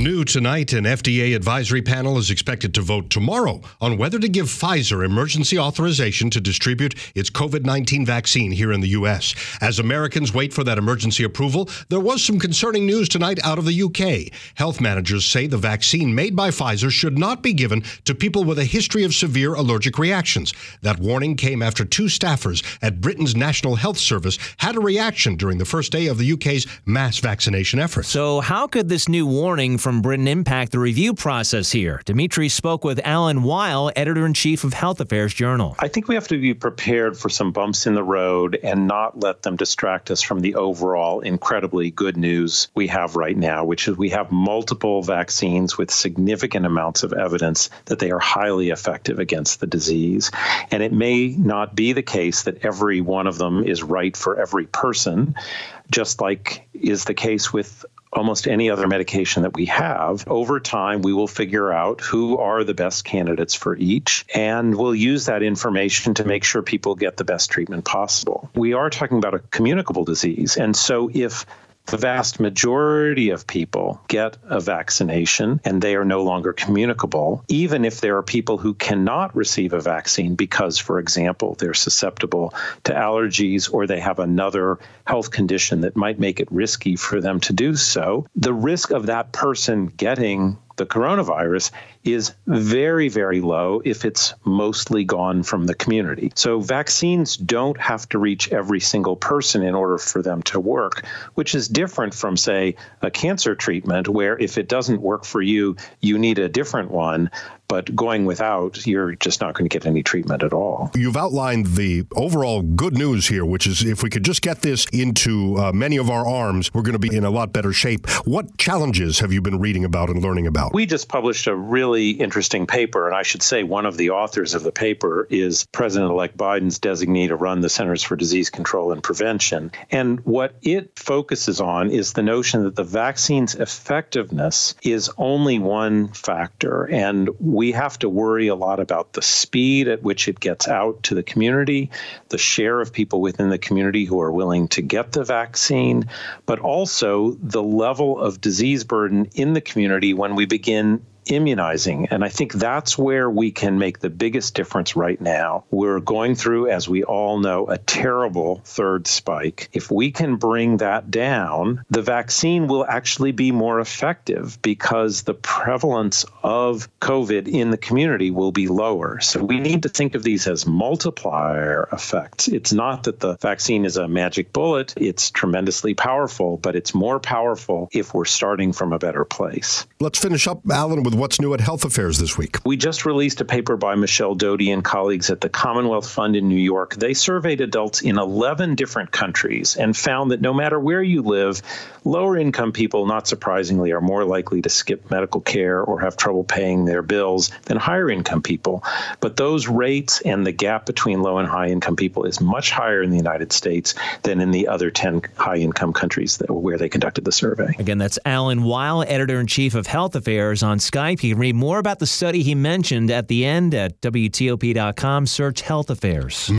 New tonight, an FDA advisory panel is expected to vote tomorrow on whether to give Pfizer emergency authorization to distribute its COVID-19 vaccine here in the U.S. As Americans wait for that emergency approval, there was some concerning news tonight out of the U.K. Health managers say the vaccine made by Pfizer should not be given to people with a history of severe allergic reactions. That warning came after two staffers at Britain's National Health Service had a reaction during the first day of the UK's mass vaccination effort. So how could this new warning from Britain impact the review process here? Dimitri spoke with Alan Weil, editor-in-chief of Health Affairs Journal. I think we have to be prepared for some bumps in the road and not let them distract us from the overall incredibly good news we have right now, which is we have multiple vaccines with significant amounts of evidence that they are highly effective against the disease. And it may not be the case that every one of them is right for every person, just like is the case with almost any other medication that we have. Over time, we will figure out who are the best candidates for each, and we'll use that information to make sure people get the best treatment possible. We are talking about a communicable disease, and so if the vast majority of people get a vaccination and they are no longer communicable, even if there are people who cannot receive a vaccine because, for example, they're susceptible to allergies or they have another health condition that might make it risky for them to do so, the risk of that person getting the coronavirus is very, very low if it's mostly gone from the community. So vaccines don't have to reach every single person in order for them to work, which is different from, say, a cancer treatment where if it doesn't work for you, you need a different one. But going without, you're just not going to get any treatment at all. You've outlined the overall good news here, which is if we could just get this into many of our arms, we're going to be in a lot better shape. What challenges have you been reading about and learning about? We just published a really interesting paper, and I should say one of the authors of the paper is President-elect Biden's designee to run the Centers for Disease Control and Prevention. And what it focuses on is the notion that the vaccine's effectiveness is only one factor, and we have to worry a lot about the speed at which it gets out to the community, the share of people within the community who are willing to get the vaccine, but also the level of disease burden in the community when we begin immunizing. And I think that's where we can make the biggest difference right now. We're going through, as we all know, a terrible third spike. If we can bring that down, the vaccine will actually be more effective because the prevalence of COVID in the community will be lower. So we need to think of these as multiplier effects. It's not that the vaccine is a magic bullet. It's tremendously powerful, but it's more powerful if we're starting from a better place. Let's finish up, Alan, with what's new at Health Affairs this week. We just released a paper by Michelle Doty and colleagues at the Commonwealth Fund in New York. They surveyed adults in 11 different countries and found that no matter where you live, lower income people, not surprisingly, are more likely to skip medical care or have trouble paying their bills than higher income people. But those rates and the gap between low and high income people is much higher in the United States than in the other 10 high income countries where they conducted the survey. Again, that's Alan Weil, editor-in-chief of Health Affairs on Skype. You can read more about the study he mentioned at the end at WTOP.com. Search Health Affairs.